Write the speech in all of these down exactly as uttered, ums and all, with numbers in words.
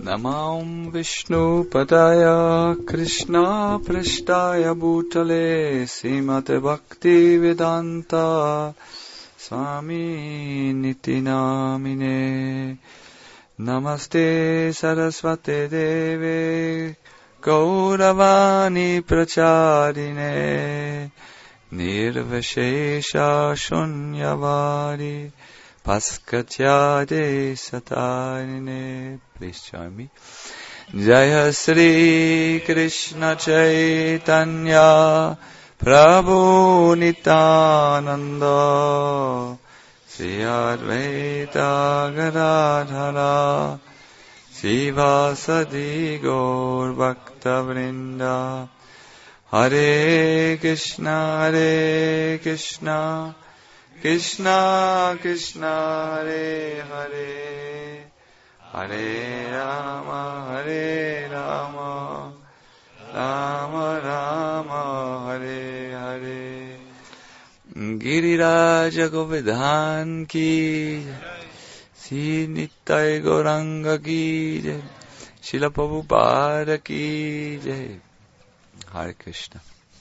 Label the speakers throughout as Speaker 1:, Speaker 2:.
Speaker 1: Namam Vishnu Padaya Krishna Prashtaya Bhutale Srimate Bhakti Vedanta Swami Niti Namine Namaste Saraswate Deve Gauravani Pracharine Nirvashesha Shunyavadi Paskatyade Satarine. Please join me. Jaya Sri Krishna Chaitanya Prabhu Nityananda Sri Advaita Gadadhara Sivasadi Gaur Bhakta Vrinda. Hare Krishna Hare Krishna Krishna Krishna Hare Hare Hare Rama Hare Rama Rama Rama Hare Hare. Giriraja Govardhan ki Sri Nittai Gauranga ki Jai, Srila Prabhupada ki Jai. Hare Krishna.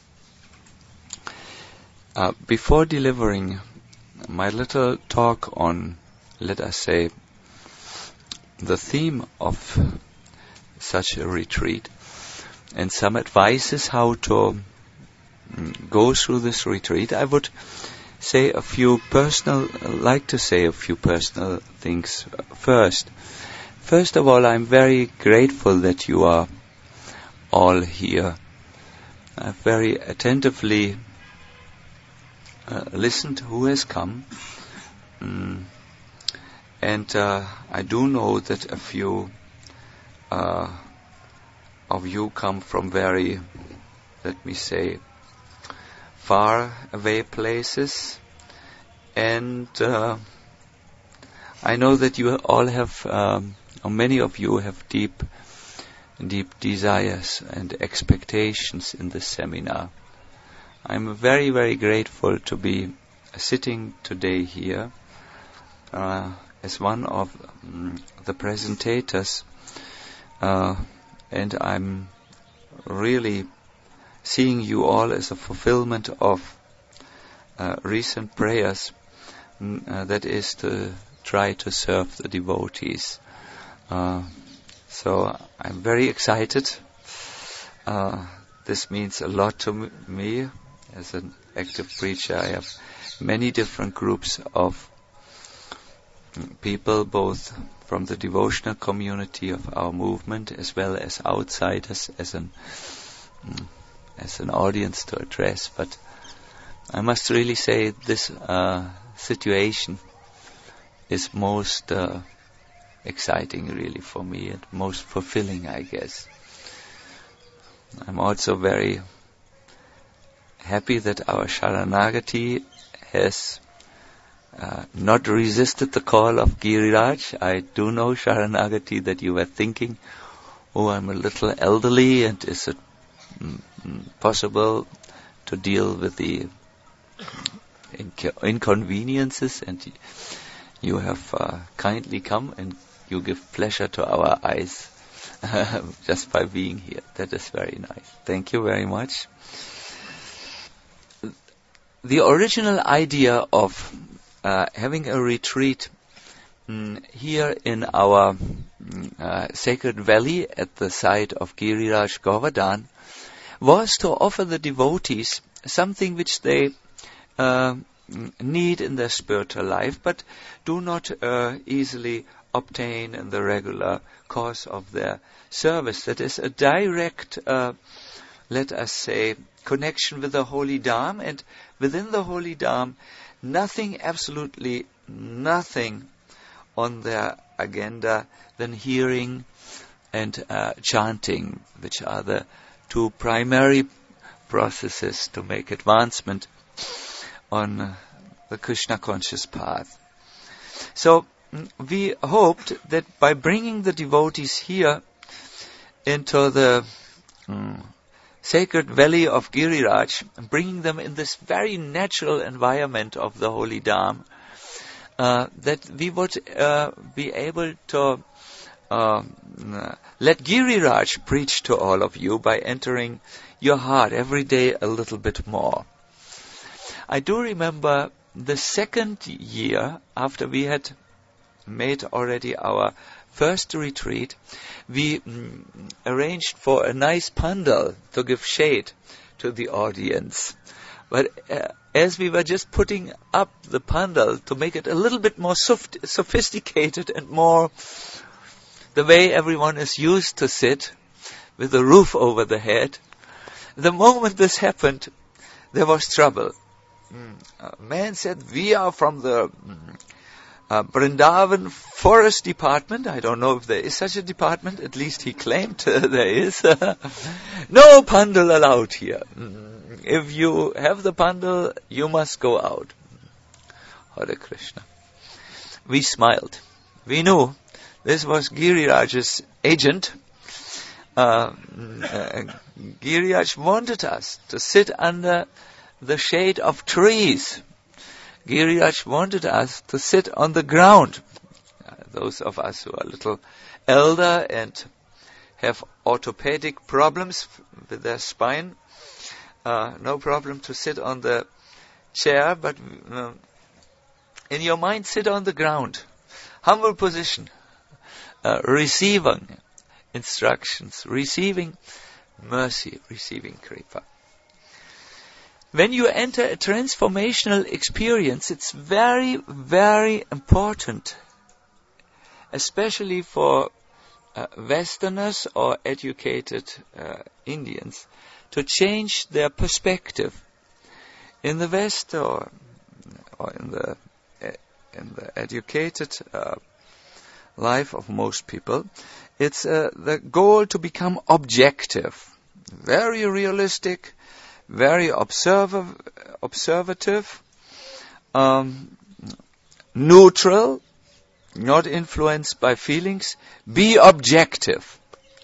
Speaker 1: Uh, before delivering my little talk on, let us say, the theme of such a retreat and some advices how to mm, go through this retreat, I would say a few personal, like to say a few personal things first. First of all, I'm very grateful that you are all here. I've very attentively uh, listened who has come. Mm. And uh, I do know that a few uh, of you come from very, let me say, far away places. And uh, I know that you all have, um, or many of you have deep, deep desires and expectations in this seminar. I'm very, very grateful to be sitting today here uh, as one of um, the presentators, uh, and I'm really seeing you all as a fulfillment of uh, recent prayers, mm, uh, that is to try to serve the devotees. Uh, so I'm very excited. Uh, this means a lot to m- me as an active preacher. I have many different groups of people, both from the devotional community of our movement as well as outsiders, as an mm, as an audience to address. But I must really say this uh, situation is most uh, exciting really for me and most fulfilling, I guess. I'm also very happy that our Sharanagati has uh, not resisted the call of Giriraj. I do know, Sharanagati, that you were thinking, oh, I'm a little elderly, and is it mm, possible to deal with the inc- inconveniences? And you have uh, kindly come and you give pleasure to our eyes just by being here. That is very nice. Thank you very much. The original idea of uh, having a retreat mm, here in our mm, uh, sacred valley at the site of Giriraj Govardhan was to offer the devotees something which they uh, need in their spiritual life, but do not uh, easily obtain in the regular course of their service. That is a direct, uh, let us say, connection with the Holy Dham, and within the Holy Dham, nothing, absolutely nothing on their agenda than hearing and uh, chanting, which are the two primary processes to make advancement on uh, the Krishna conscious path. So mm, we hoped that by bringing the devotees here into the mm, sacred valley of Giriraj, bringing them in this very natural environment of the Holy Dham, uh, that we would uh, be able to um, uh, let Giriraj preach to all of you by entering your heart every day a little bit more. I do remember the second year after we had made already our first retreat, we mm, arranged for a nice pandal to give shade to the audience. But uh, as we were just putting up the pandal to make it a little bit more soft, sophisticated and more the way everyone is used to sit, with a roof over the head, the moment this happened, there was trouble. Mm. A man said, "We are from the mm, uh, Vrindavan Forest Department." I don't know if there is such a department. At least he claimed uh, there is. No pandal allowed here. Mm. If you have the pandal, you must go out. Hare Krishna. We smiled. We knew this was Giriraj's agent. Uh, uh, Giriraj wanted us to sit under the shade of trees. Giriraj wanted us to sit on the ground. Uh, those of us who are a little elder and have orthopedic problems with their spine, uh, no problem to sit on the chair, but uh, in your mind sit on the ground. Humble position. Uh, receiving instructions, receiving mercy, receiving kripa. When you enter a transformational experience, it's very, very important, especially for uh, Westerners or educated uh, Indians, to change their perspective. In the West or, or in the uh, in the educated uh, life of most people, it's uh, the goal to become objective, very realistic, very observ- observative, um, neutral, not influenced by feelings. Be objective.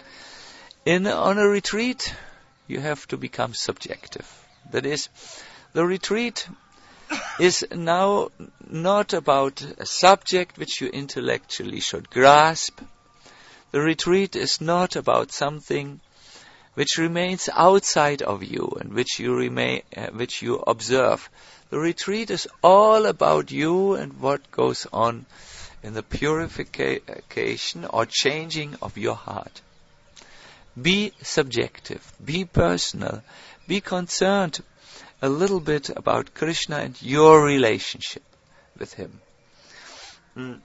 Speaker 1: In on a retreat, you have to become subjective. That is, the retreat is now not about a subject which you intellectually should grasp. The retreat is not about something which remains outside of you and which you remain, uh, which you observe. The retreat is all about you and what goes on in the purification or changing of your heart. Be subjective, be personal, be concerned a little bit about Krishna and your relationship with him. Mm.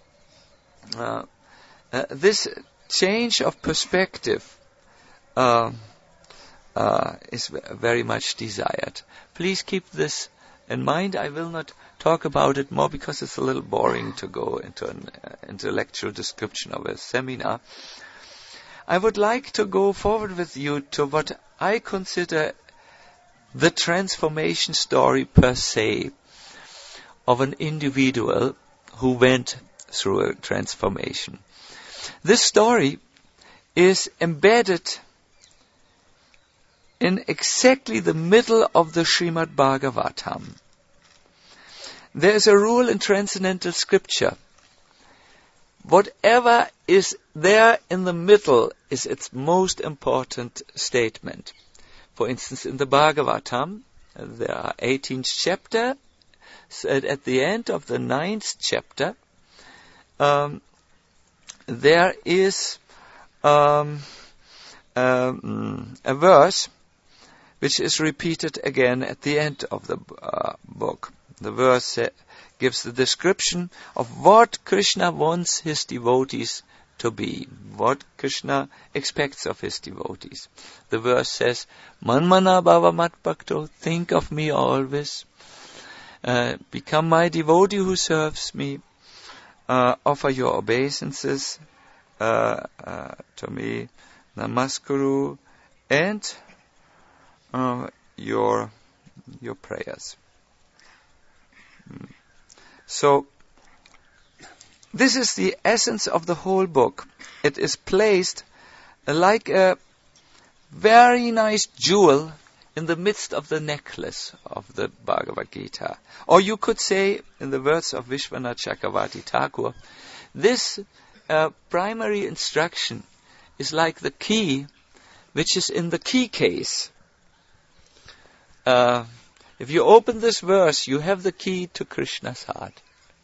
Speaker 1: Uh, uh, this change of perspective uh, uh, is very much desired. Please keep this in mind. I will not talk about it more because it's a little boring to go into an uh, intellectual description of a seminar. I would like to go forward with you to what I consider the transformation story per se of an individual who went through a transformation. This story is embedded in exactly the middle of the Srimad Bhagavatam. There is a rule in transcendental scripture. Whatever is there in the middle is its most important statement. For instance, in the Bhagavatam, there are eighteen chapters. So at the end of the ninth chapter, um, there is um, um, a verse which is repeated again at the end of the uh, book. The verse uh, gives the description of what Krishna wants his devotees to be, what Krishna expects of his devotees. The verse says, Manmana bhava mat bhakto, think of me always, uh, become my devotee who serves me, uh, offer your obeisances uh, uh, to me, namaskuru, and uh, your your prayers. Mm. So, this is the essence of the whole book. It is placed like a very nice jewel in the midst of the necklace of the Bhagavad Gita. Or you could say, in the words of Vishwanath Chakravarti Thakur, this uh, primary instruction is like the key which is in the key case. Uh, if you open this verse, you have the key to Krishna's heart.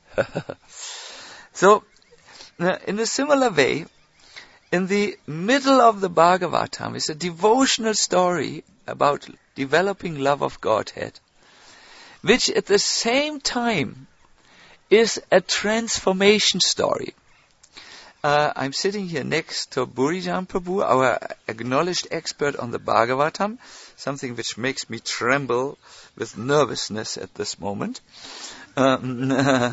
Speaker 1: So, uh, in a similar way, in the middle of the Bhagavatam is a devotional story about developing love of Godhead, which at the same time is a transformation story. Uh, I'm sitting here next to Burijan Prabhu, our acknowledged expert on the Bhagavatam, something which makes me tremble with nervousness at this moment. Um,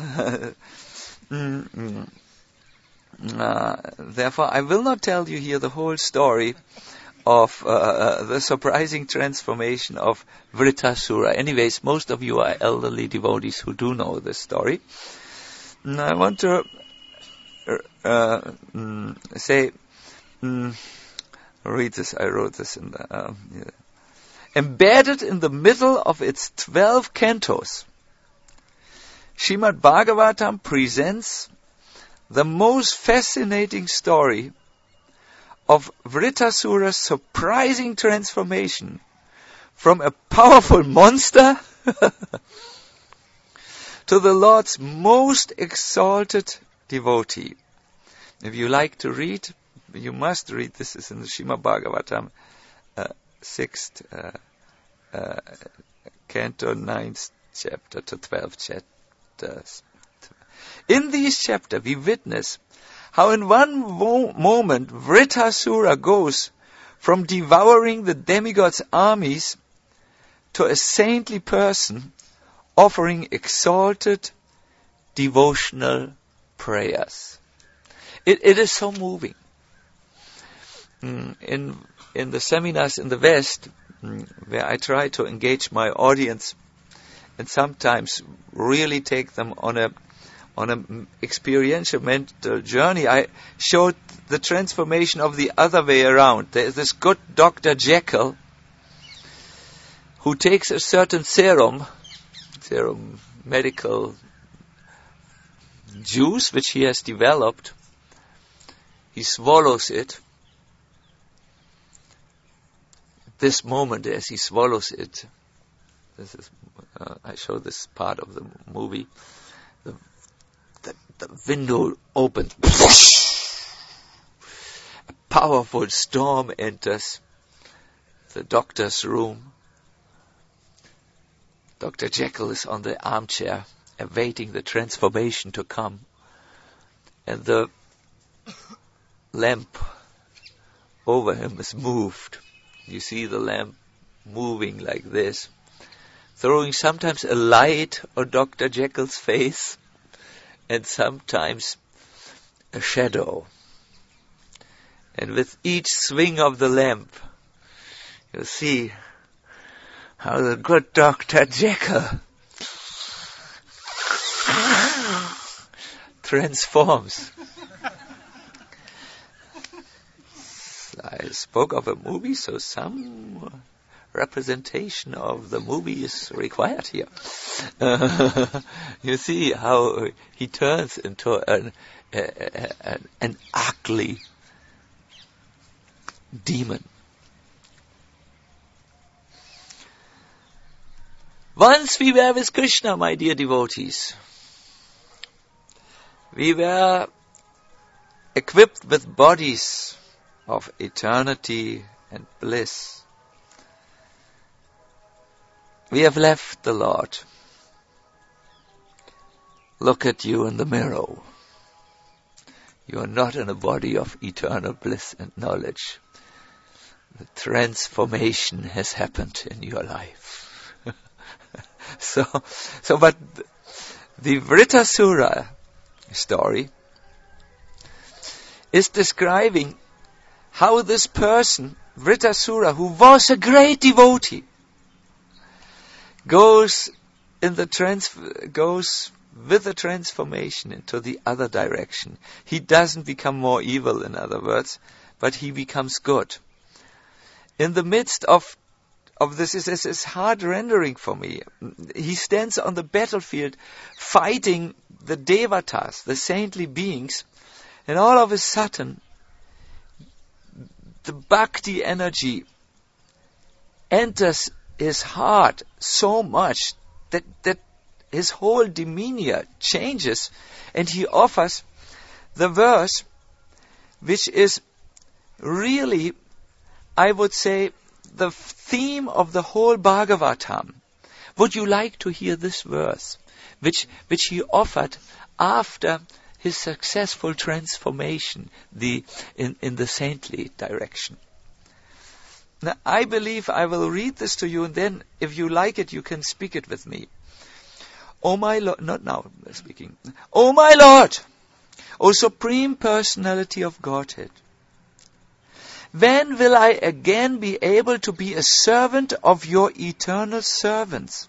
Speaker 1: mm, uh, therefore, I will not tell you here the whole story of uh, the surprising transformation of Vritasura. Anyways, most of you are elderly devotees who do know this story. And I want to uh, mm, say, mm, read this, I wrote this in the... Uh, yeah. Embedded in the middle of its twelve cantos, Srimad Bhagavatam presents the most fascinating story of Vritasura's surprising transformation from a powerful monster to the Lord's most exalted devotee. If you like to read, you must read. This is in the Srimad Bhagavatam, uh, sixth uh, uh, canto, ninth chapter to twelfth chapters. In these chapters, we witness how in one mo- moment Vritasura goes from devouring the demigod's armies to a saintly person offering exalted devotional prayers. It, it is so moving. Mm, in in the seminars in the West, mm, where I try to engage my audience and sometimes really take them on a on an experiential mental journey, I showed the transformation of the other way around. There is this good Doctor Jekyll who takes a certain serum, serum medical juice which he has developed. He swallows it. This moment as he swallows it, this is, uh, I show this part of the movie, the The, the window opens. A powerful storm enters the doctor's room. Doctor Jekyll is on the armchair, awaiting the transformation to come. And the lamp over him is moved. You see the lamp moving like this, throwing sometimes a light on Doctor Jekyll's face, and sometimes a shadow. And with each swing of the lamp, you'll see how the good Doctor Jekyll transforms. I spoke of a movie, so some representation of the movie is required here. Uh, you see how he turns into an, a, a, an ugly demon. Once we were with Krishna, my dear devotees. We were equipped with bodies of eternity and bliss. We have left the Lord. Look at you in the mirror. You are not in a body of eternal bliss and knowledge. The transformation has happened in your life. so, so, but the Vritasura story is describing how this person, Vritasura, who was a great devotee, goes in the trans goes with the transformation into the other direction. He doesn't become more evil, in other words, but he becomes good. In the midst of of this is this is hard rendering for me. He stands on the battlefield fighting the devatas, the saintly beings, And all of a sudden, the bhakti energy enters his heart so much that, that his whole demeanor changes, and he offers the verse which is really, I would say, the theme of the whole Bhagavatam. Would you like to hear this verse, which which he offered after his successful transformation the in, in the saintly direction? Now, I believe I will read this to you, and then, if you like it, you can speak it with me. O my Lord, not now speaking. O my Lord, O Supreme Personality of Godhead, when will I again be able to be a servant of your eternal servants?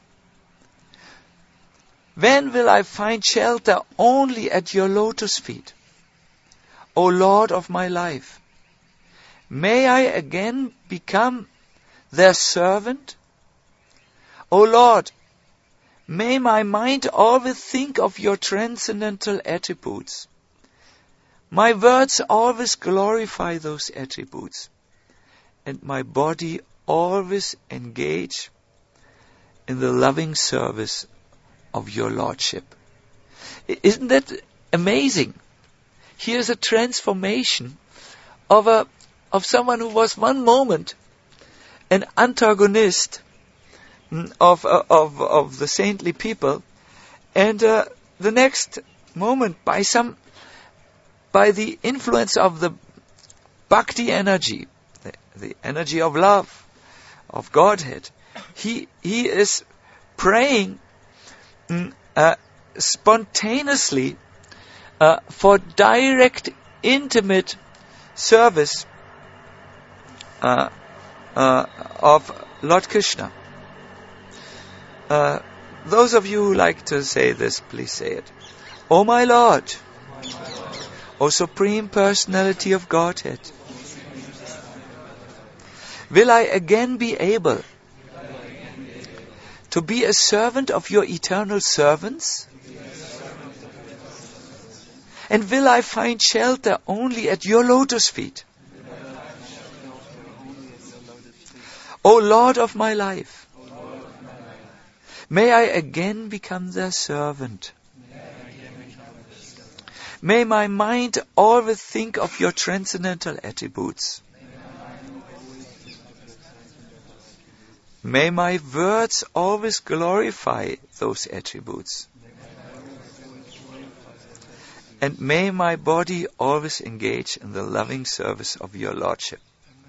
Speaker 1: When will I find shelter only at your lotus feet? O Lord of my life, may I again become their servant? O Lord, may my mind always think of your transcendental attributes. My words always glorify those attributes, and my body always engage in the loving service of your Lordship. Isn't that amazing? Here's a transformation of a of someone who was one moment an antagonist of uh, of of the saintly people, and uh, the next moment, by some by the influence of the bhakti energy, the, the energy of love, of Godhead, he he is praying mm, uh, spontaneously uh, for direct, intimate service uh, uh, of Lord Krishna. Uh, those of you who like to say this, please say it. O my Lord, O Supreme Personality of Godhead, will I again be able to be a servant of your eternal servants? And will I find shelter only at your lotus feet? O Lord of my life, may I again become their servant. May my mind always think of your transcendental attributes. May my words always glorify those attributes. And may my body always engage in the loving service of your Lordship.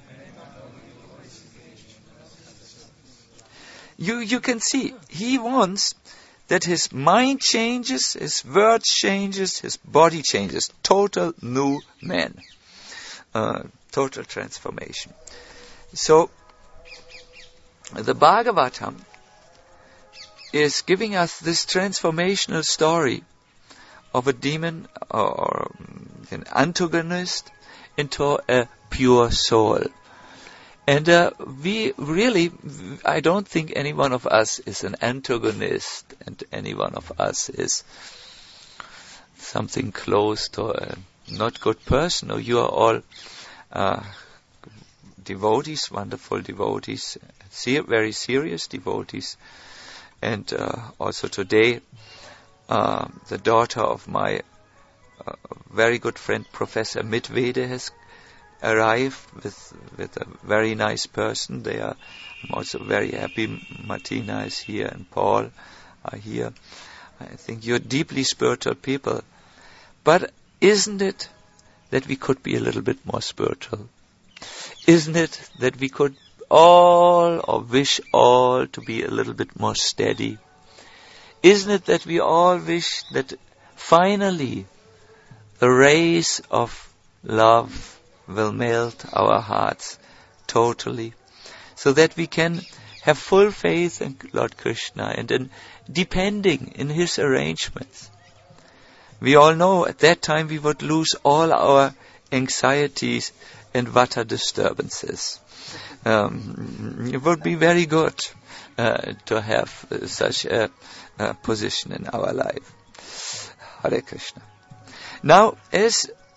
Speaker 1: You, you can see, he wants that his mind changes, his words changes, his body changes. Total new man. Uh, total transformation. So, the Bhagavatam is giving us this transformational story of a demon or an antagonist into a pure soul. And uh, we really, I don't think any one of us is an antagonist, and any one of us is something close to a not good person. No, you are all uh, devotees, wonderful devotees, ser- very serious devotees. And uh, also today, uh, the daughter of my uh, very good friend, Professor Midvede, has arrived with with a very nice person. They are, I'm also very happy Martina is here and Paul are here. I think you're deeply spiritual people. But isn't it that we could be a little bit more spiritual? Isn't it that we could all, or wish all, to be a little bit more steady? Isn't it that we all wish that finally the rays of love will melt our hearts totally, so that we can have full faith in Lord Krishna and in depending in His arrangements. We all know at that time we would lose all our anxieties and vata disturbances. Um, it would be very good uh, to have uh, such a, a position in our life. Hare Krishna. Now, as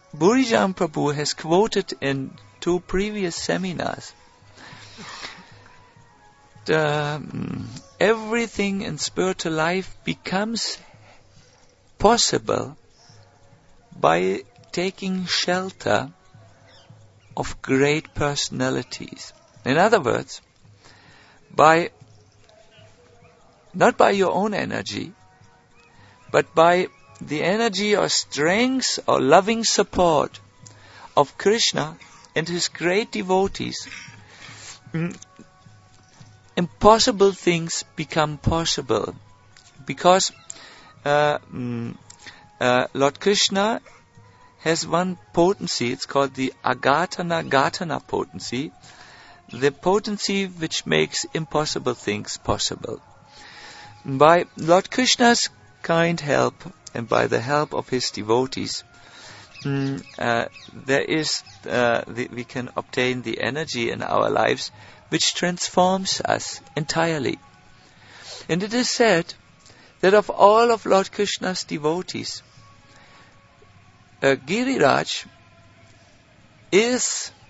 Speaker 1: Burijan Prabhu has quoted in two previous seminars, the, um, everything in spiritual life becomes possible by taking shelter of great personalities. In other words, by not by your own energy, but by the energy or strength or loving support of Krishna and his great devotees, mm, impossible things become possible. Because uh, mm, uh, Lord Krishna has one potency, it's called the Agatana Gatana potency, the potency which makes impossible things possible. By Lord Krishna's kind help and by the help of his devotees, mm, uh, there is uh, the, we can obtain the energy in our lives which transforms us entirely. And it is said that of all of Lord Krishna's devotees, uh, Giriraj is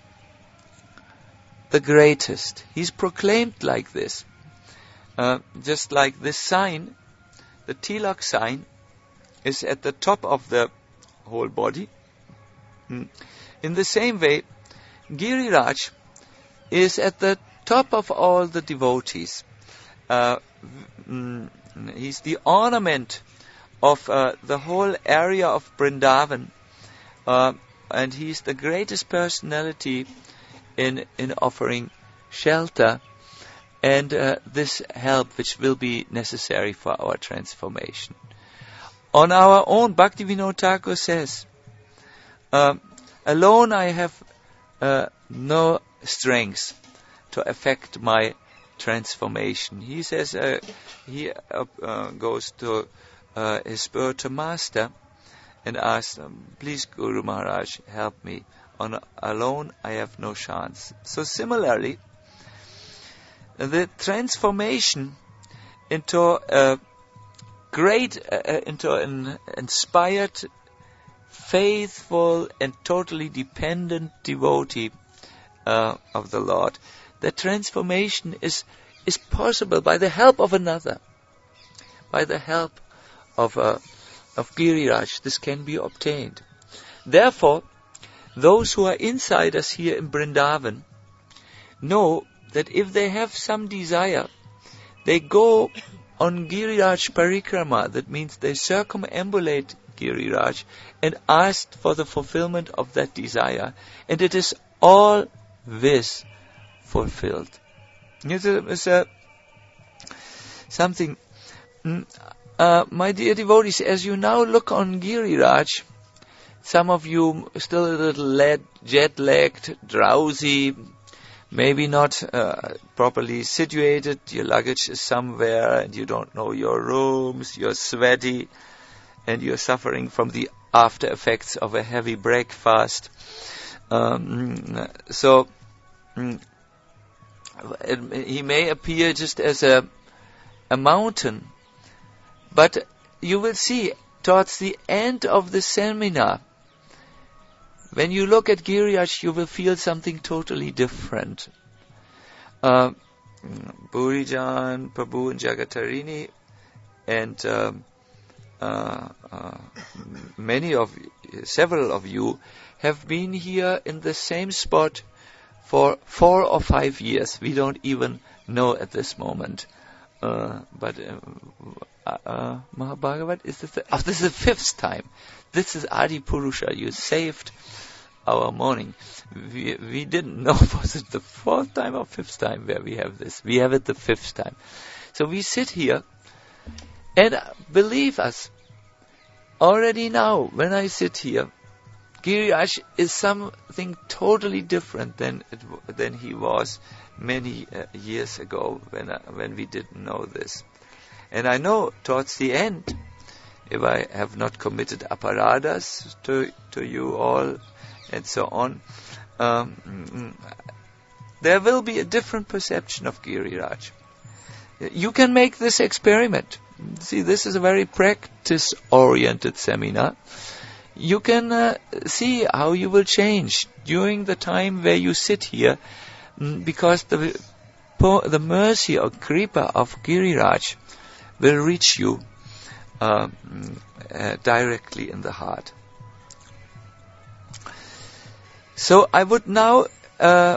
Speaker 1: the greatest. He's proclaimed like this. Uh, just like this sign, the tilak sign, is at the top of the whole body. Mm. In the same way, Giriraj is at the top of all the devotees. Uh, mm, he's the ornament of uh, the whole area of Vrindavan, uh, and he's the greatest personality in in offering shelter and uh, this help which will be necessary for our transformation. On our own, Bhaktivinoda Thakur says, uh, alone I have uh, no strength to affect my transformation. He says, uh, he uh, uh, goes to uh, his spiritual master and asks, um, please Guru Maharaj, help me. On alone I have no chance. So similarly, the transformation into a great, uh, into an inspired, faithful and totally dependent devotee uh, of the Lord, the transformation is is possible by the help of another, by the help of uh, of Giriraj. This can be obtained. Therefore, those who are insiders here in Vrindavan know that if they have some desire, they go on Giriraj Parikrama, that means they circumambulate Giriraj and ask for the fulfillment of that desire, and it is always fulfilled. It's, a, it's a, something, uh, my dear devotees, as you now look on Giriraj, some of you still a little led, jet-lagged, drowsy, maybe not uh, properly situated, your luggage is somewhere and you don't know your rooms, you're sweaty and you're suffering from the after effects of a heavy breakfast. Um, so, it, he may appear just as a, a mountain, but you will see towards the end of the seminar, when you look at Giriraj, you will feel something totally different. Uh, Burijan, Prabhu and Jagatarini and uh, uh, uh, many of, several of you have been here in the same spot for four or five years. We don't even know at this moment. Uh, but uh, uh, Mahabhagavat, is this the, oh, this is the fifth time. This is Adi Purusha. You saved our morning. We we didn't know, was it the fourth time or fifth time where we have this? We have it the fifth time. So we sit here, and uh, believe us, already now, when I sit here, Giriraj is something totally different than it, than he was many uh, years ago when uh, when we didn't know this. And I know towards the end, if I have not committed aparadas to to you all and so on, um, there will be a different perception of Giriraj. You can make this experiment. See, this is a very practice-oriented seminar. you can uh, see how you will change during the time where you sit here, mm, because the po- the mercy or kripa of Giriraj will reach you uh, uh, directly in the heart. So I would now uh,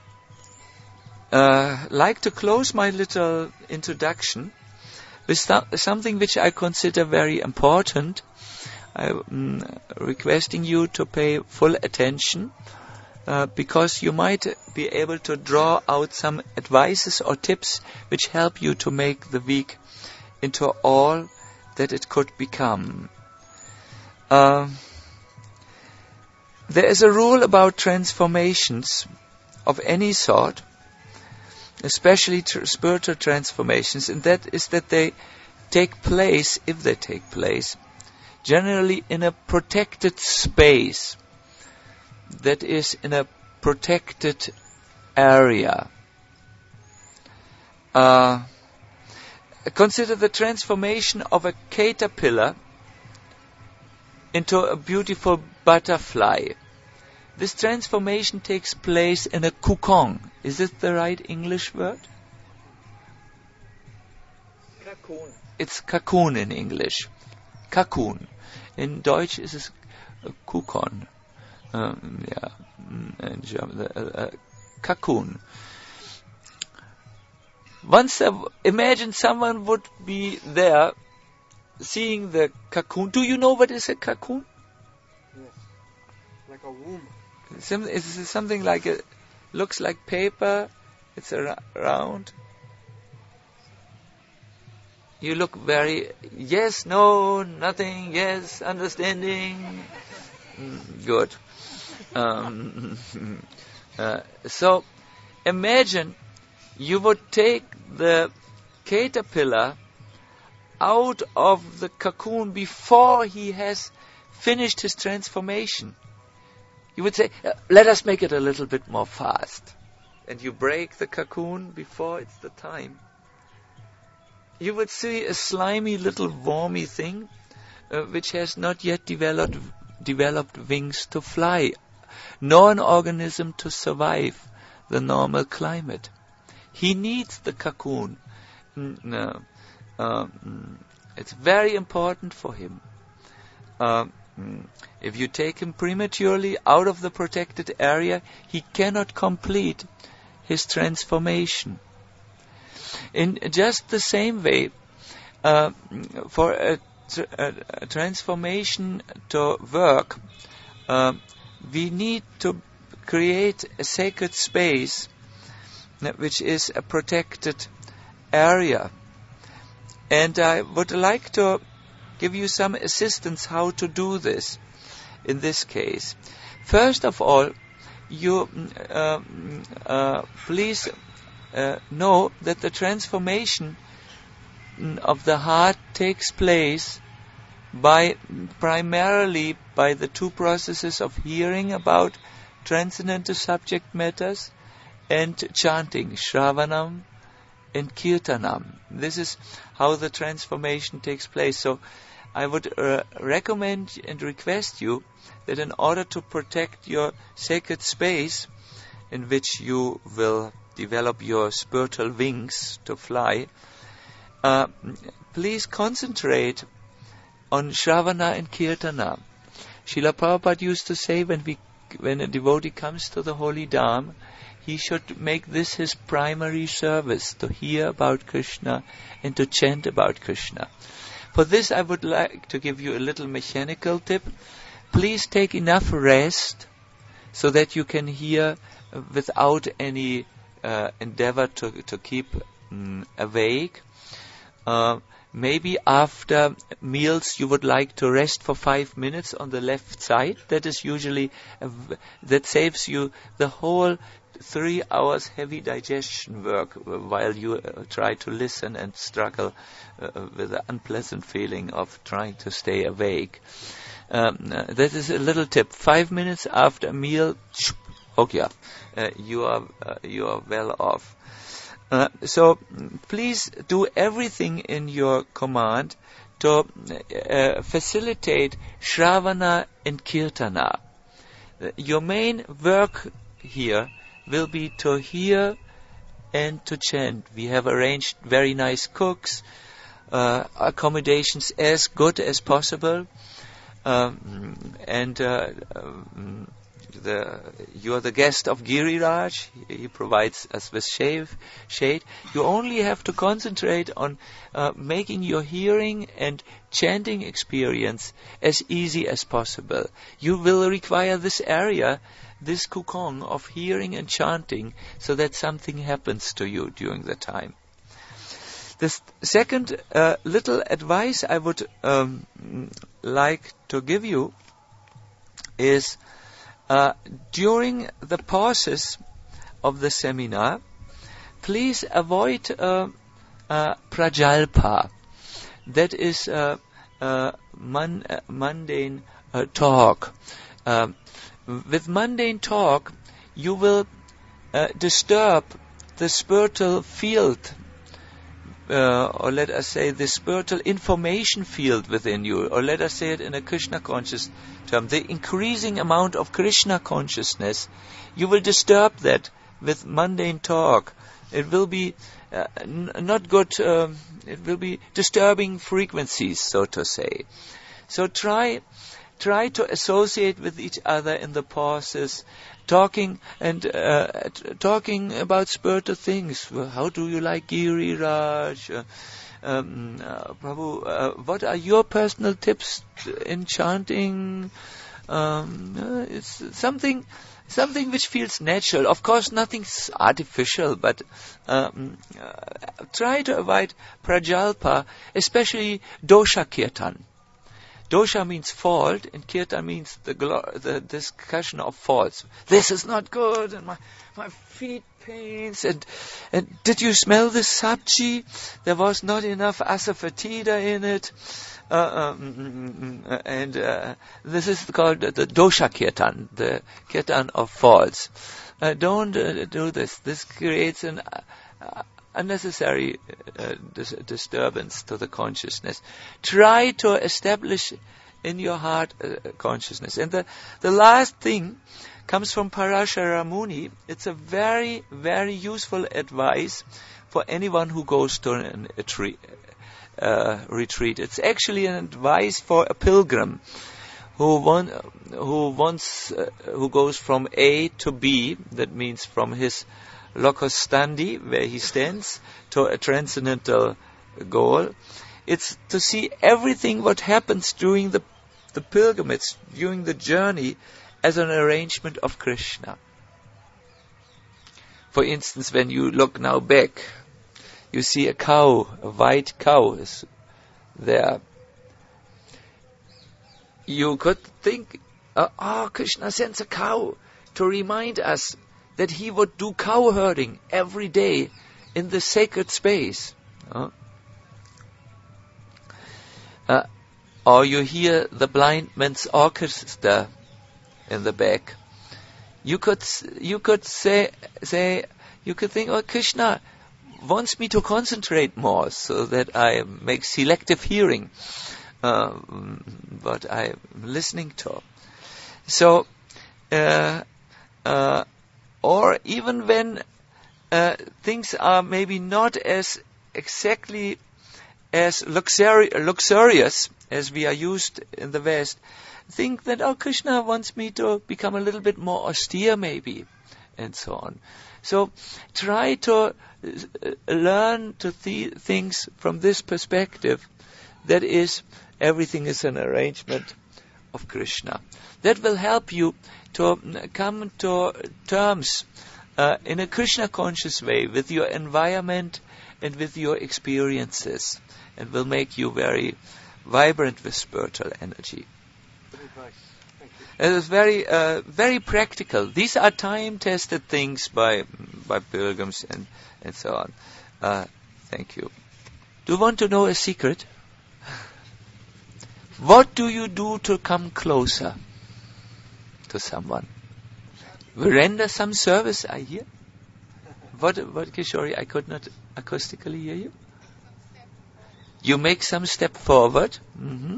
Speaker 1: uh, like to close my little introduction with th- something which I consider very important. I'm requesting you to pay full attention, uh, because you might be able to draw out some advices or tips which help you to make the week into all that it could become. Uh, there is a rule about transformations of any sort, especially tr- spiritual transformations, and that is that they take place, if they take place, generally in a protected space, that is, in a protected area. Uh, consider the transformation of a caterpillar into a beautiful butterfly. This transformation takes place in a cocoon. Is it the right English word?
Speaker 2: Cocoon.
Speaker 1: It's cocoon in English. Cocoon. In Deutsch is es Cocoon. Um, yeah, in German, uh, uh, cocoon. Once, uh, imagine someone would be there, seeing the cocoon. Do you know what is a cocoon?
Speaker 2: Yes, like a womb.
Speaker 1: Some, it's something like a, looks like paper. It's a round. You look very, yes, no, nothing, yes, understanding. Mm, good. Um, uh, so, imagine you would take the caterpillar out of the cocoon before he has finished his transformation. You would say, uh, let us make it a little bit more fast. And you break the cocoon before it's the time. You would see a slimy little wormy thing uh, which has not yet developed developed wings to fly, nor an organism to survive the normal climate. He needs the cocoon. Mm, no. um, it's very important for him. Um, if you take him prematurely out of the protected area, he cannot complete his transformation. In just the same way, uh, for a, tr- a, a transformation to work, uh, we need to create a sacred space, which is a protected area. And I would like to give you some assistance how to do this in this case. First of all, you uh, uh, please uh, know that the transformation of the heart takes place by primarily by the two processes of hearing about transcendental subject matters and chanting, Shravanam and Kirtanam. This is how the transformation takes place. So I would uh, recommend and request you that in order to protect your sacred space in which you will develop your spiritual wings to fly, uh, please concentrate on Shravana and Kirtana. Srila Prabhupada used to say when we, when a devotee comes to the Holy Dham, he should make this his primary service, to hear about Krishna and to chant about Krishna. For this I would like to give you a little mechanical tip. Please take enough rest so that you can hear without any uh, endeavor to, to keep um, awake. Uh, maybe after meals you would like to rest for five minutes on the left side. That is usually, a v- that saves you the whole three hours heavy digestion work while you uh, try to listen and struggle uh, with the unpleasant feeling of trying to stay awake. Um, uh, that is a little tip. Five minutes after a meal, okay, uh, you are uh, you are well off. Uh, so please do everything in your command to uh, facilitate Shravana and Kirtana. Uh, your main work here will be to hear and to chant. We have arranged very nice cooks, uh, accommodations as good as possible, um, and uh, um, the, you're the guest of Giriraj. He provides us with shade. shade. You only have to concentrate on uh, making your hearing and chanting experience as easy as possible. You will require this area, this kukong of hearing and chanting, so that something happens to you during the time. The th- second uh, little advice I would um, like to give you is uh, during the pauses of the seminar, please avoid uh, uh, prajalpa. That is uh, uh, mun- uh, mundane uh, talk. Uh, with mundane talk, you will uh, disturb the spiritual field, uh, or let us say the spiritual information field within you, or let us say it in a Krishna conscious term, the increasing amount of Krishna consciousness. You will disturb that with mundane talk. It will be uh, n- not good, um, it will be disturbing frequencies, so to say. So try try to associate with each other in the pauses, talking and uh, t- talking about spiritual things. Well, how do you like Giriraj? Uh, um, uh, Prabhu, uh, what are your personal tips in chanting? Um, uh, it's something something which feels natural. Of course, nothing's artificial, but um, uh, try to avoid prajalpa, especially dosha kirtan. Dosha means fault, and kirtan means the, glo- the discussion of faults. This is not good, and my my feet pains, and and did you smell this sabji? There was not enough asafoetida in it, uh, um, and uh, this is called the dosha kirtan, the kirtan of faults. Uh, don't uh, do this. This creates an uh, unnecessary uh, dis- disturbance to the consciousness. Try to establish in your heart uh, consciousness. And the, the last thing comes from Parashara Muni. It's a very, very useful advice for anyone who goes to an, a tre- uh, retreat. It's actually an advice for a pilgrim who want, who wants, uh, who goes from A to B. That means from his locus standi, where he stands, to a transcendental goal. It's to see everything what happens during the the pilgrimage, during the journey, as an arrangement of Krishna. For instance, when you look now back, you see a cow, a white cow is there. You could think, uh, oh, Krishna sends a cow to remind us that he would do cow herding every day in the sacred space. Uh, uh, or you hear the blind man's orchestra in the back. You could you could say say you could think, oh, Krishna wants me to concentrate more so that I make selective hearing uh, what I'm listening to. So. Uh, uh, Or even when uh, things are maybe not as exactly as luxuri- luxurious as we are used in the West, think that, oh, Krishna wants me to become a little bit more austere maybe, and so on. So try to uh, learn to see things from this perspective. That is, everything is an arrangement of Krishna. That will help you to come to terms uh, in a Krishna conscious way with your environment and with your experiences, and will make you very vibrant with spiritual energy.
Speaker 2: Good advice. Thank you.
Speaker 1: It is very, uh, very practical. These are time-tested things by by pilgrims and and so on. Uh, thank you. Do you want to know a secret? What do you do to come closer to someone? We render some service, I hear. What, what, Kishori, I could not acoustically hear you. You make some step forward. Mm-hmm.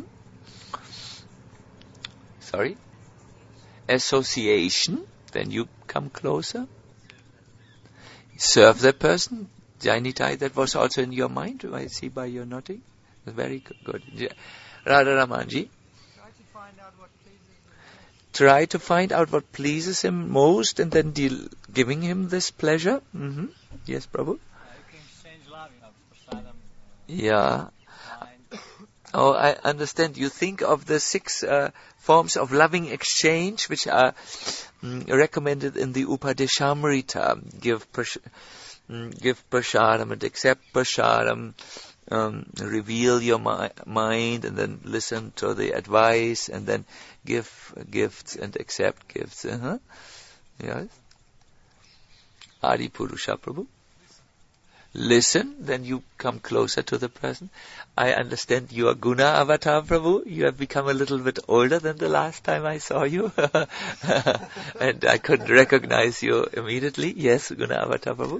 Speaker 1: Sorry? Association. Then you come closer. Serve that person. Janitai, that was also in your mind, I see by your nodding. Very good. Yeah. Radha Ramanji.
Speaker 2: Try to find out what pleases him.
Speaker 1: Try to find out what pleases him most and then deal, giving him this pleasure. Mm-hmm. Yes, Prabhu?
Speaker 3: Uh, you can exchange love, you know, prasadam.
Speaker 1: Yeah.
Speaker 3: Wine.
Speaker 1: Oh, I understand. You think of the six uh, forms of loving exchange which are mm, recommended in the Upadeshamrita. Give pras- mm, give prasadam and accept prasadam. Um, reveal your mi- mind and then listen to the advice and then give gifts and accept gifts. Uh-huh. Yes. Adi Purusha Prabhu. Listen, then you come closer to the person. I understand you are Guna Avatar Prabhu. You have become a little bit older than the last time I saw you. And I couldn't recognize you immediately. Yes, Guna Avatar Prabhu.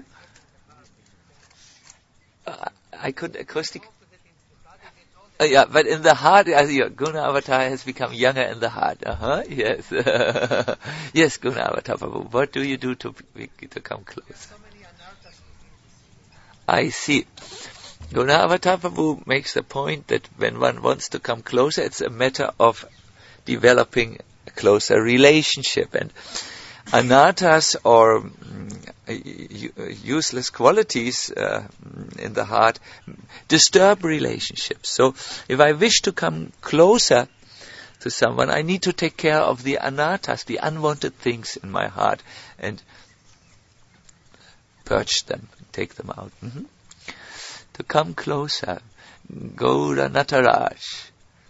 Speaker 1: Uh, I could acoustic. Uh, yeah, but in the heart, uh, your Guna Avatar has become younger in the heart. Uh-huh, yes. Yes, Guna Avatar Prabhu. What do you do to, to come close? I see. Guna Avatar Prabhu makes the point that when one wants to come closer, it's a matter of developing a closer relationship. And anarthas or mm, useless qualities uh, in the heart disturb relationships. So if I wish to come closer to someone, I need to take care of the anarthas, the unwanted things in my heart, and purge them, take them out. Mm-hmm. To come closer, Gaura Nataraj.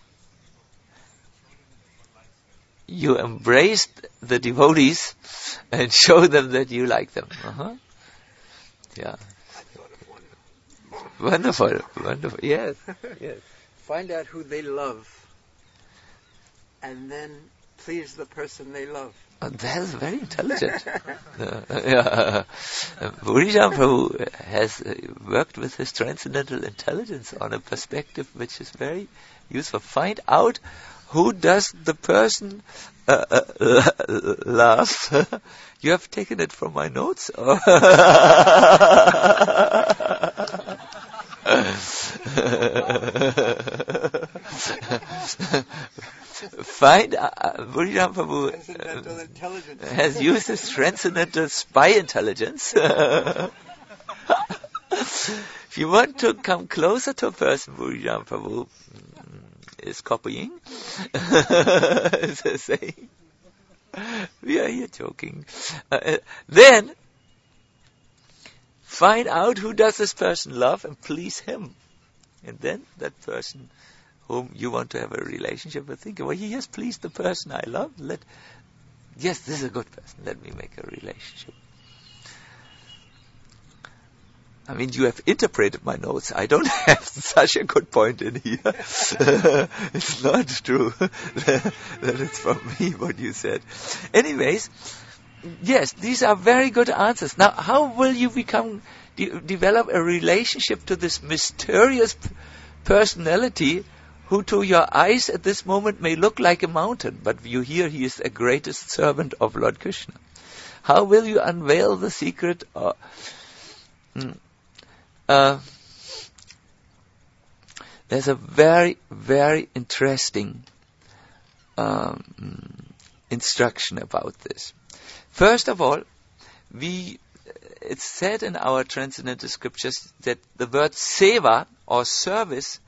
Speaker 1: You embrace the devotees and show them that you like them. Uh-huh. Yeah. Wonderful, wonderful. Yes, yes.
Speaker 4: Find out who they love, and then please the person they love.
Speaker 1: Oh, that's very intelligent. uh, yeah. Purijam Prabhu has uh, worked with his transcendental intelligence on a perspective which is very useful. Find out who does the person uh, uh, love. You have taken it from my notes? Or Find uh, Purijam Prabhu uh, has used his transcendental spy intelligence. If you want to come closer to a person, Purijam Prabhu is copying. Is a saying. We are here joking. Uh, then find out who does this person love and please him, and then that person whom you want to have a relationship with, think, well, he has pleased the person I love. Let yes, this is a good person. Let me make a relationship. I mean, you have interpreted my notes. I don't have such a good point in here. It's not true that it's from me what you said. Anyways, yes, these are very good answers. Now, how will you become de- develop a relationship to this mysterious p- personality who to your eyes at this moment may look like a mountain, but you hear he is the greatest servant of Lord Krishna? How will you unveil the secret of... Mm, Uh, there's a very, very interesting um, instruction about this. First of all, we it's said in our transcendental scriptures that the word seva or service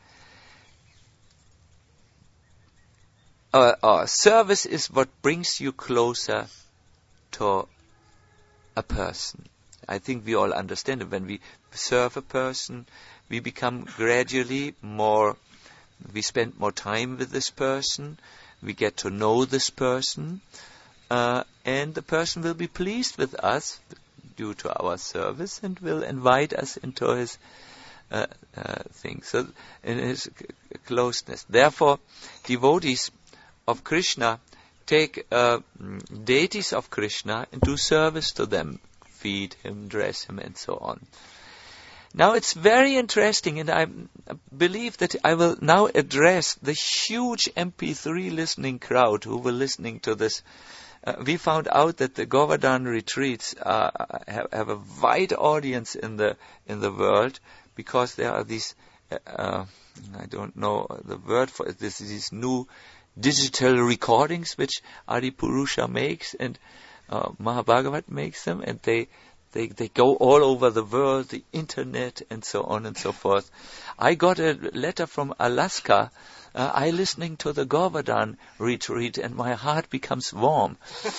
Speaker 1: uh, or service is what brings you closer to a person. I think we all understand it. When we serve a person, we become gradually more, we spend more time with this person, we get to know this person, uh, and the person will be pleased with us due to our service and will invite us into his uh, uh, thing, so in his c- closeness. Therefore, devotees of Krishna take uh, deities of Krishna and do service to them. Feed him, dress him, and so on. Now it's very interesting, and I believe that I will now address the huge M P three listening crowd who were listening to this. Uh, we found out that the Govardhan retreats uh, have, have a wide audience in the in the world, because there are these, uh, I don't know the word for it, this, these new digital recordings which Adipurusha makes, and uh, Mahabhagavat makes them, and they They they go all over the world, the internet, and so on and so forth. I got a letter from Alaska. Uh, I listening to the Govardhan retreat, and my heart becomes warm.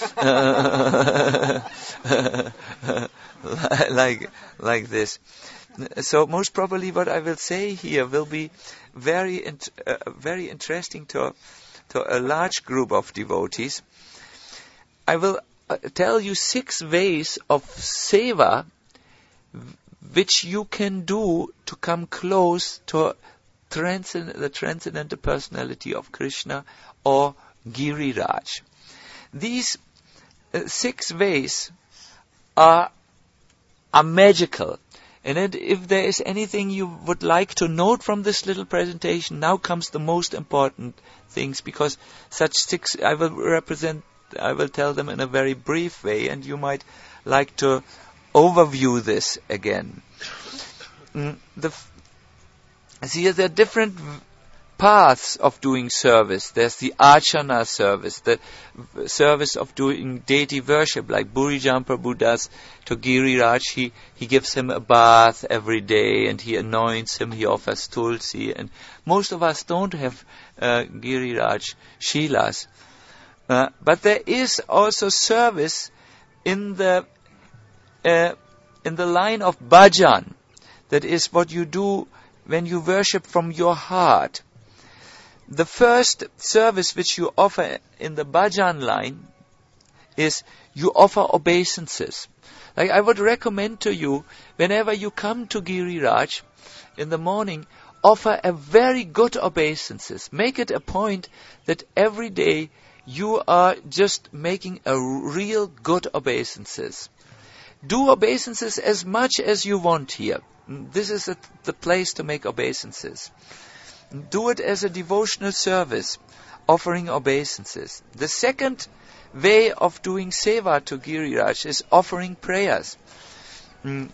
Speaker 1: like like this. So most probably, what I will say here will be very int- uh, very interesting to to a large group of devotees. I will Uh, tell you six ways of seva which you can do to come close to transcend- the transcendental personality of Krishna or Giriraj. These uh, six ways are, are magical. And it, if there is anything you would like to note from this little presentation, now comes the most important things, because such six, I will represent I will tell them in a very brief way, and you might like to overview this again. Mm, the f- see, there are different v- paths of doing service. There's the archana service, the v- service of doing deity worship, like Burijan Prabhu does to Giriraj. He, he gives him a bath every day, and he anoints him, he offers tulsi. And most of us don't have uh, Giriraj Shilas. Uh, but there is also service in the uh, in the line of bhajan. That is what you do when you worship from your heart. The first service which you offer in the bhajan line is you offer obeisances. Like I would recommend to you, whenever you come to Giriraj in the morning, offer a very good obeisances. Make it a point that every day you are just making a real good obeisances. Do obeisances as much as you want here. This is a, the place to make obeisances. Do it as a devotional service, offering obeisances. The second way of doing seva to Giriraj is offering prayers. Mm.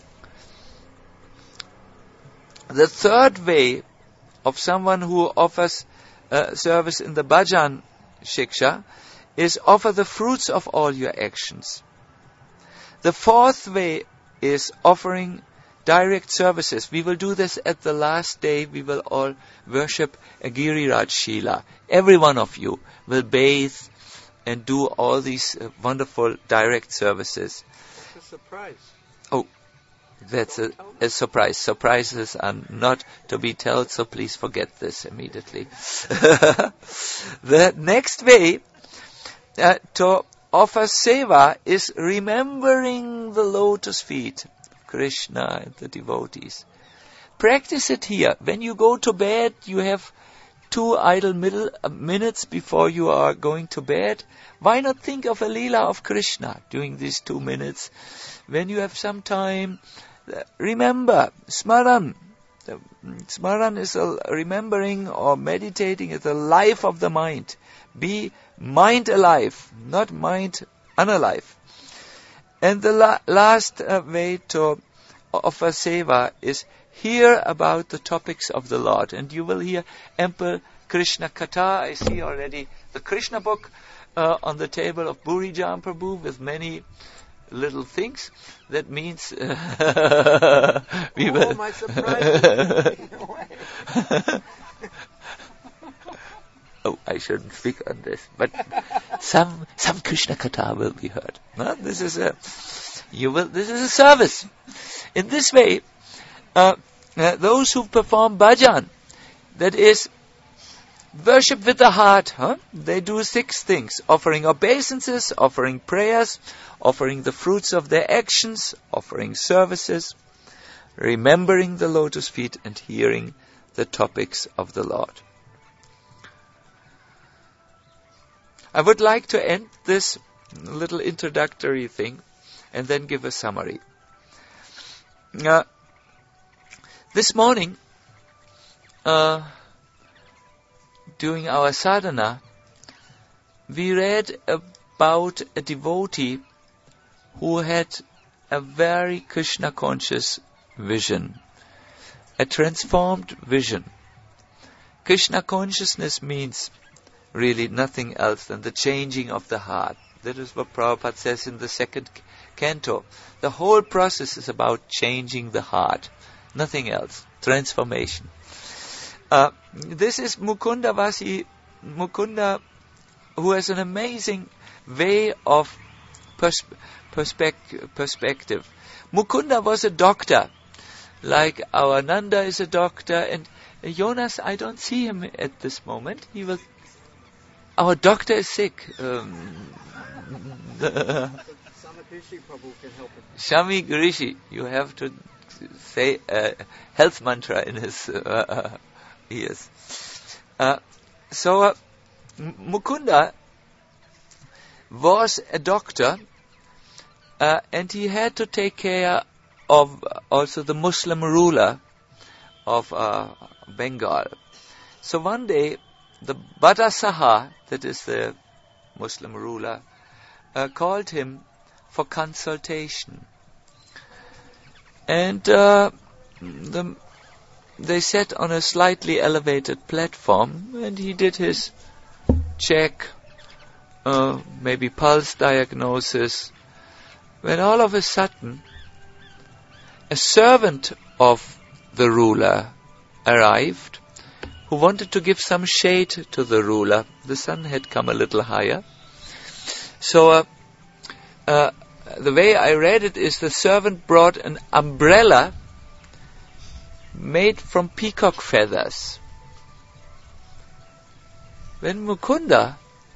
Speaker 1: The third way of someone who offers uh, service in the bhajan shiksha is offer the fruits of all your actions. The fourth way is offering direct services. We will do this at the last day. We will all worship a Giriraj Shila. Every one of you will bathe and do all these uh, wonderful direct services.
Speaker 4: It's a surprise.
Speaker 1: Oh, that's a, a surprise. Surprises are not to be told, so please forget this immediately. The next way uh, to offer seva is remembering the lotus feet of Krishna and the devotees. Practice it here. When you go to bed, you have two idle middle, uh, minutes before you are going to bed. Why not think of a Leela of Krishna during these two minutes? When you have some time, uh, remember, Smaran. The, Smaran is a remembering or meditating is the life of the mind. Be mind alive, not mind unalive. And the la- last uh, way to offer seva is hear about the topics of the Lord. And you will hear ample Krishna Katha. I see already the Krishna book uh, on the table of Burijan Prabhu with many little things. That means uh, we
Speaker 4: oh,
Speaker 1: will.
Speaker 4: my surprise!
Speaker 1: Oh, I shouldn't speak on this, but some some Krishna Katha will be heard. No? This is a you will. This is a service. In this way, uh, uh, those who perform bhajan, that is worship with the heart, huh? They do six things: offering obeisances, offering prayers, offering the fruits of their actions, offering services, remembering the lotus feet, and hearing the topics of the Lord. I would like to end this little introductory thing and then give a summary. Uh, This morning, uh, during our sadhana, we read about a devotee who had a very Krishna-conscious vision, a transformed vision. Krishna consciousness means really nothing else than the changing of the heart. That is what Prabhupada says in the second canto. The whole process is about changing the heart. Nothing else. Transformation. Uh, this is Mukunda Vasi, Mukunda, who has an amazing way of pers- perspec- perspective. Mukunda was a doctor, like our Nanda is a doctor, and Jonas, I don't see him at this moment. He will. Our doctor is sick. Um,
Speaker 4: Samakrishi Prabhu can help him.
Speaker 1: Shami Girishi, you have to say a health mantra in his uh, uh, ears. Uh, so uh, Mukunda was a doctor, uh, and he had to take care of also the Muslim ruler of uh, Bengal. So one day, the Bada Saha, that is the Muslim ruler, uh, called him for consultation. And uh, the, they sat on a slightly elevated platform, and he did his check, uh, maybe pulse diagnosis, when all of a sudden, a servant of the ruler arrived, who wanted to give some shade to the ruler. The sun had come a little higher. So uh, uh, the way I read it is the servant brought an umbrella made from peacock feathers. When Mukunda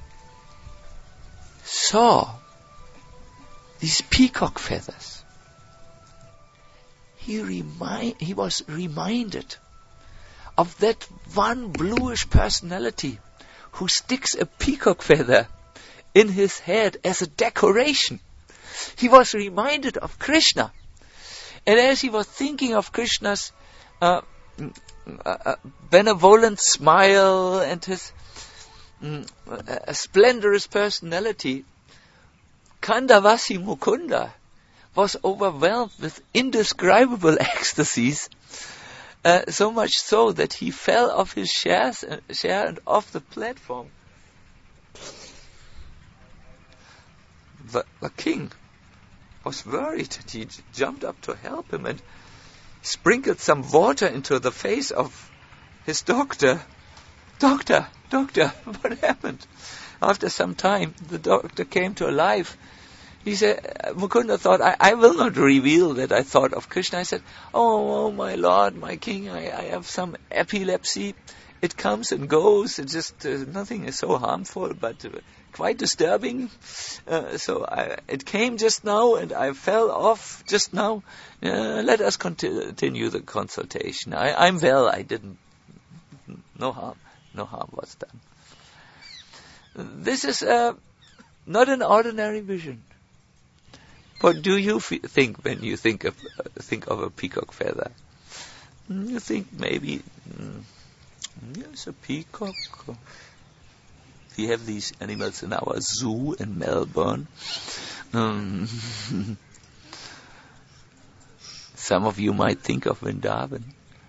Speaker 1: saw these peacock feathers, he remi- he was reminded of that one bluish personality who sticks a peacock feather in his head as a decoration. He was reminded of Krishna. And as he was thinking of Krishna's uh, uh, benevolent smile and his mm, uh, splendorous personality, Kandavasi Mukunda was overwhelmed with indescribable ecstasies. Uh, so much so that he fell off his chairs, uh, chair and off the platform. The, the king was worried, and he j- jumped up to help him and sprinkled some water into the face of his doctor. Doctor, doctor, what happened? After some time, the doctor came to life. He said, Mukunda thought, I, I will not reveal that I thought of Krishna. I said, oh, oh my Lord, my King, I, I have some epilepsy. It comes and goes. It just, uh, nothing is so harmful, but uh, quite disturbing. Uh, so I, it came just now, and I fell off just now. Uh, let us continue the consultation. I, I'm well. I didn't, no harm, no harm was done. This is uh, not an ordinary vision. What do you f- think when you think of uh, think of a peacock feather? You think maybe mm, yes, a peacock. We have these animals in our zoo in Melbourne. Um, some of you might think of Vrindavan,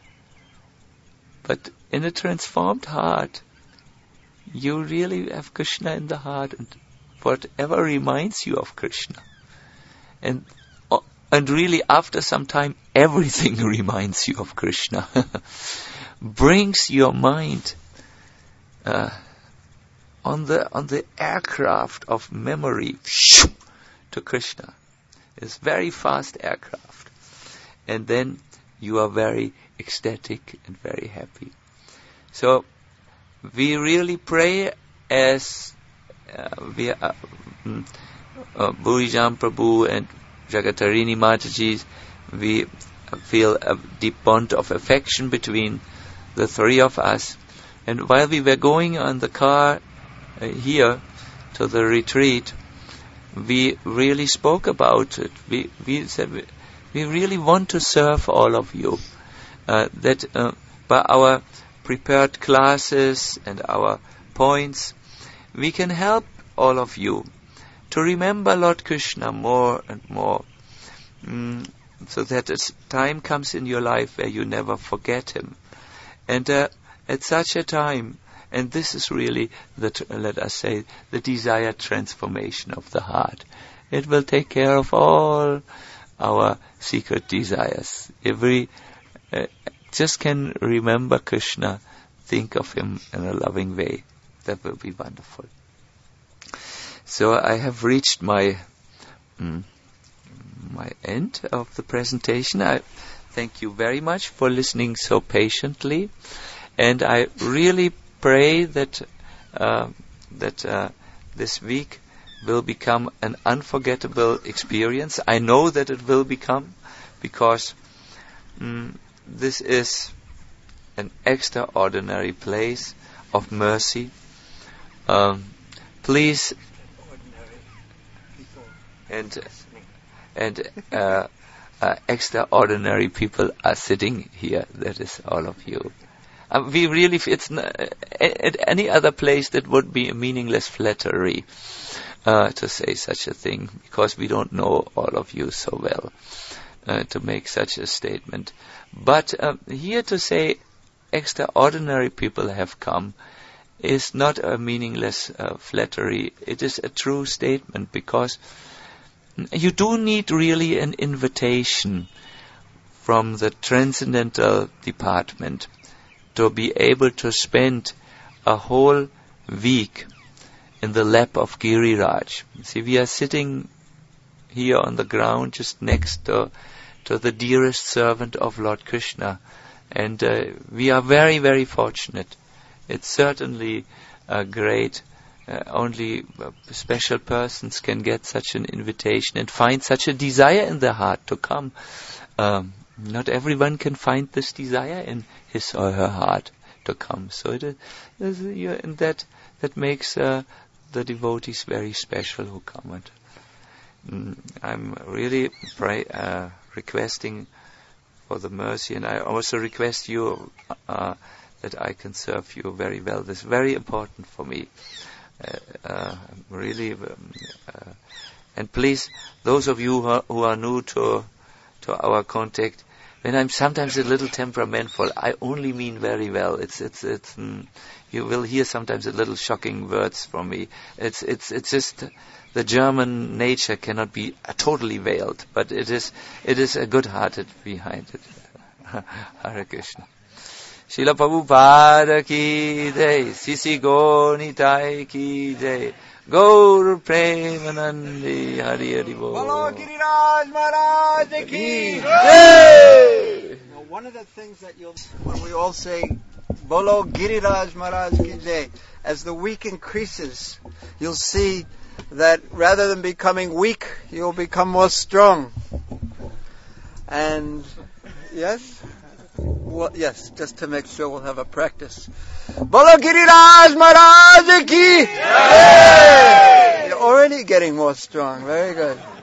Speaker 1: but in a transformed heart, you really have Krishna in the heart, and whatever reminds you of Krishna. And and really, after some time, everything reminds you of Krishna. Brings your mind uh, on the on the aircraft of memory to Krishna. It's very fast aircraft, and then you are very ecstatic and very happy. So we really pray as uh, we are. Uh, Uh, Bhurijam Prabhu and Jagatarini Mataji, we feel a deep bond of affection between the three of us. And while we were going on the car uh, here to the retreat, we really spoke about it. We we said we, we really want to serve all of you. uh, that uh, by our prepared classes and our points, we can help all of you to remember Lord Krishna more and more, mm, so that as time comes in your life where you never forget him. And uh, at such a time, and this is really, the tr- let us say, the desired transformation of the heart. It will take care of all our secret desires. If we uh, just can remember Krishna, think of him in a loving way, that will be wonderful. So I have reached my mm, my end of the presentation. I thank you very much for listening so patiently, and I really pray that uh, that uh, this week will become an unforgettable experience. I know that it will become, because mm, this is an extraordinary place of mercy. Um, please, and and uh, uh, extraordinary people are sitting here. That is all of you. Uh, we really, it's n- at any other place that would be a meaningless flattery uh, to say such a thing, because we don't know all of you so well uh, to make such a statement. But uh, here to say extraordinary people have come is not a meaningless uh, flattery. It is a true statement, because you do need really an invitation from the transcendental department to be able to spend a whole week in the lap of Giriraj. See, we are sitting here on the ground just next to, to the dearest servant of Lord Krishna, and uh, we are very, very fortunate. It's certainly a great Uh, only uh, special persons can get such an invitation and find such a desire in their heart to come. Um, not everyone can find this desire in his or her heart to come. So it is, uh, and that that makes uh, the devotees very special who come. And mm, I'm really pray, uh, requesting for the mercy, and I also request you uh, that I can serve you very well. This is very important for me. Uh, uh, really, um, uh, and please, those of you who are, who are new to to our contact, when I'm sometimes a little temperamental, I only mean very well. It's it's it's. Mm, you will hear sometimes a little shocking words from me. It's it's it's just the German nature cannot be uh, totally veiled, but it is it is a good-hearted behind it. Hare Krishna. Srila Prabhupada ki jai, Sisi Gonitai ki jai, Gaur Premanandi Hari Hari Bol.
Speaker 4: Bolo Giriraj Maharaj ki jai! Now, one of the things that you'll, when we all say Bolo Giriraj Maharaj ki jai, as the week increases, you'll see that rather than becoming weak, you'll become more strong. And yes? Well, yes, just to make sure we'll have a practice. Bolo Giriraj Maharaj ki jai! You're already getting more strong. Very good.